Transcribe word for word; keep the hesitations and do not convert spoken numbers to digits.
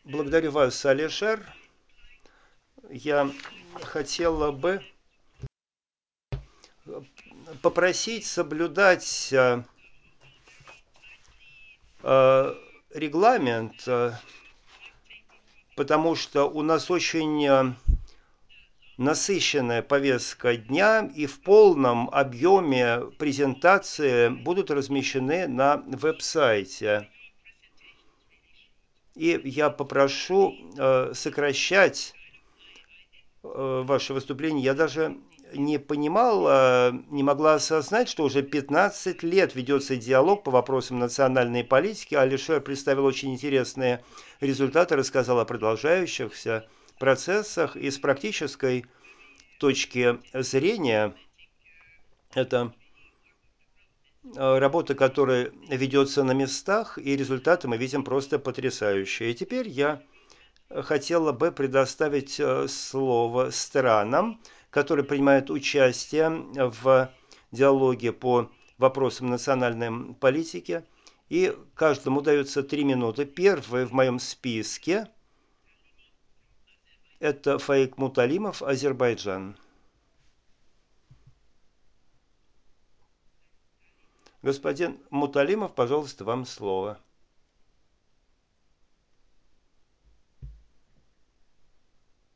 Благодарю вас, Алишер. Я хотела бы попросить соблюдать э, э, регламент, э, потому что у нас очень э, насыщенная повестка дня, и в полном объеме презентации будут размещены на веб-сайте. И я попрошу э, сокращать э, ваше выступление. Я даже не понимала, не могла осознать, что уже пятнадцать лет ведется диалог по вопросам национальной политики. Алишер представил очень интересные результаты, рассказал о продолжающихся процессах. И с практической точки зрения это э, работа, которая ведется на местах, и результаты мы видим просто потрясающие. И теперь я хотела бы предоставить э, слово странам, которые принимают участие в диалоге по вопросам национальной политики. И каждому дается три минуты. Первый в моем списке – это Фаик Муталимов, Азербайджан. Господин Муталимов, пожалуйста, вам слово.